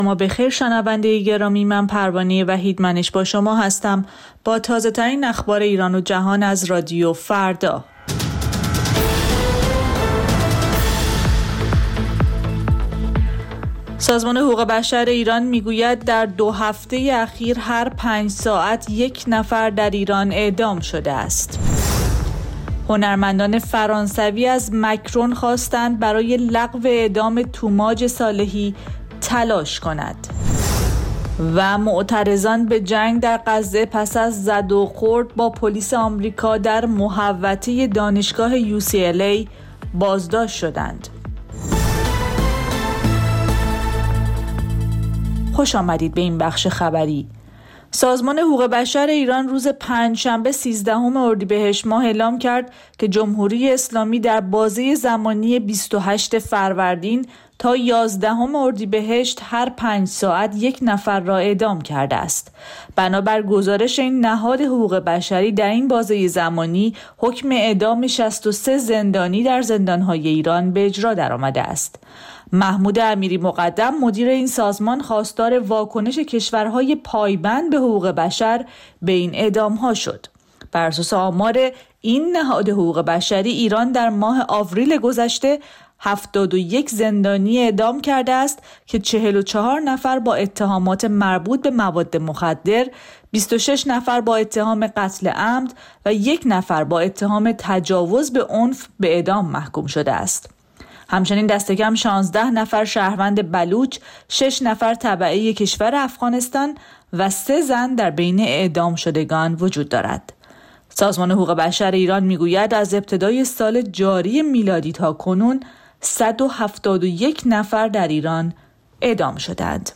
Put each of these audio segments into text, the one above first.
شما بخیر شنونده گرامی، من پروانه وحیدمنش با شما هستم با تازه ترین اخبار ایران و جهان از رادیو فردا. سازمان حقوق بشر ایران میگوید در 2 هفته اخیر هر 5 ساعت 1 نفر در ایران اعدام شده است. هنرمندان فرانسوی از مکرون خواستند برای لغو اعدام توماج صالحی تلاش کند. و معترضان به جنگ در غزه پس از زد و خورد با پلیس آمریکا در محوطه دانشگاه UCLA بازداشت شدند. خوش آمدید به این بخش خبری. سازمان حقوق بشر ایران روز پنجشنبه 13 اردیبهشت ماه اعلام کرد که جمهوری اسلامی در بازه زمانی 28 فروردین تا 11 اردیبهشت هر 5 ساعت 1 نفر را اعدام کرده است. بنابر گزارش این نهاد حقوق بشری در این بازه زمانی حکم اعدام 63 زندانی در زندان‌های ایران به اجرا درآمده است. محمود امیری مقدم مدیر این سازمان خواستار واکنش کشورهای پایبند به حقوق بشر به این اعدام‌ها شد. بر اساس آمار این نهاد حقوق بشری ایران در ماه آوریل گذشته 71 زندانی اعدام کرده است که 44 نفر با اتهامات مربوط به مواد مخدر، 26 نفر با اتهام قتل عمد و 1 نفر با اتهام تجاوز به عنف به اعدام محکوم شده است. همچنین دست کم 16 نفر شهروند بلوچ، 6 نفر تبعه کشور افغانستان و 3 زن در بین اعدام شدگان وجود دارد. سازمان حقوق بشر ایران میگوید از ابتدای سال جاری میلادی تا کنون 171 نفر در ایران اعدام شدند.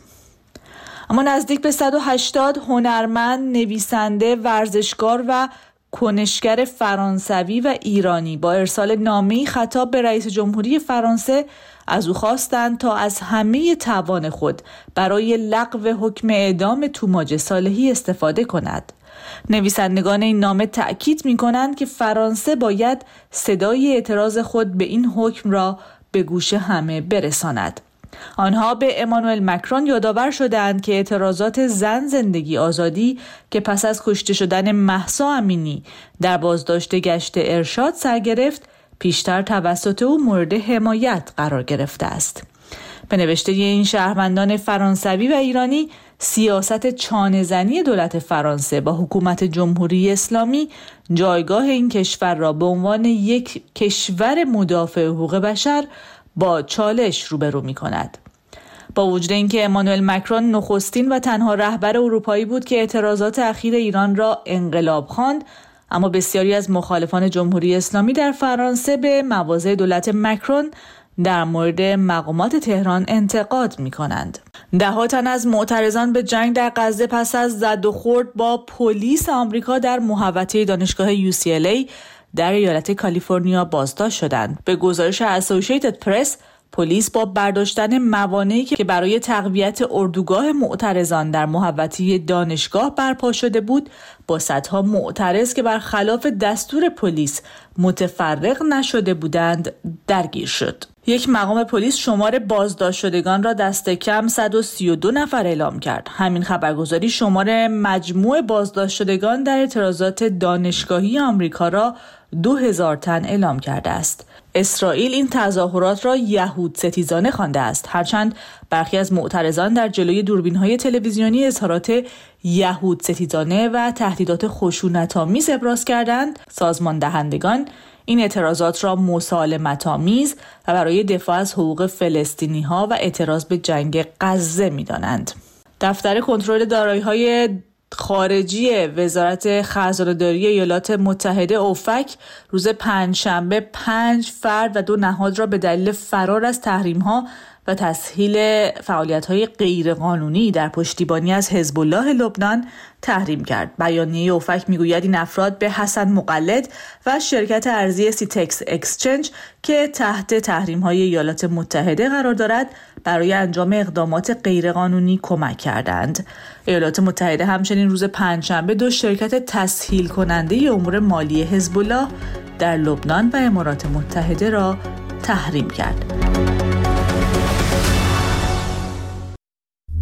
اما نزدیک به 180 هنرمند، نویسنده، ورزشکار و کنشگر فرانسوی و ایرانی با ارسال نامه‌ای خطاب به رئیس جمهوری فرانسه از او خواستند تا از همه توان خود برای لغو حکم اعدام توماج صالحی استفاده کند. نویسندگان این نامه تأکید می‌کنند که فرانسه باید صدای اعتراض خود به این حکم را به گوش همه برساند. آنها به امانوئل مکرون یادآور شدند که اعتراضات زن زندگی آزادی که پس از کشته شدن مهسا امینی در بازداشت گشت ارشاد سر گرفت، پیشتر توسط او مورد حمایت قرار گرفته است. به نوشته این شهروندان فرانسوی و ایرانی، سیاست چانه‌زنی دولت فرانسه با حکومت جمهوری اسلامی جایگاه این کشور را به عنوان یک کشور مدافع حقوق بشر با چالش روبرو می‌کند. با وجود اینکه امانوئل مکرون نخستین و تنها رهبر اروپایی بود که اعتراضات اخیر ایران را انقلاب خواند، اما بسیاری از مخالفان جمهوری اسلامی در فرانسه به مواضع دولت مکرون در مورد مقامات تهران انتقاد می‌کنند. ده‌ها تن از معترضان به جنگ در غزه پس از زد و خورد با پلیس آمریکا در محوطه دانشگاه UCLA در ایالت کالیفرنیا بازداشت شدند. به گزارش اسوسییتد پرس، پلیس با برداشتن موانعی که برای تقویت اردوگاه معترضان در محوطه دانشگاه برپا شده بود، با صدها معترض که برخلاف دستور پلیس متفرق نشده بودند درگیر شد. یک مقام پلیس شمار بازداشت شدگان را دست کم 132 نفر اعلام کرد. همین خبرگزاری شمار مجموع بازداشت شدگان در اعتراضات دانشگاهی آمریکا را 2000 تن اعلام کرده است. اسرائیل این تظاهرات را یهود ستیزانه خوانده است، هرچند برخی از معترضان در جلوی دوربین‌های تلویزیونی اظهارات یهود ستیزانه و تهدیدات خشونت‌آمیز ابراز کردند. سازمان دهندگان این اعتراضات را مسالمت‌آمیز و برای دفاع از حقوق فلسطینی‌ها و اعتراض به جنگ غزه می‌دانند. دفتر کنترل دارایی‌های خارجی وزارت خزانه‌داری ایالات متحده اوفک روز پنجشنبه 5 فرد و 2 نهاد را به دلیل فرار از تحریم‌ها و تسهیل فعالیت‌های غیرقانونی در پشتیبانی از حزب الله لبنان تحریم کرد. بیانیه اوفک میگوید این افراد به حسن مقلد و شرکت ارزی سیتکس اکسچنج که تحت تحریم‌های ایالات متحده قرار دارد برای انجام اقدامات غیرقانونی کمک کردند. ایالات متحده همچنین روز پنجشنبه 2 شرکت تسهیل کننده امور مالی حزب الله در لبنان و امارات متحده را تحریم کرد.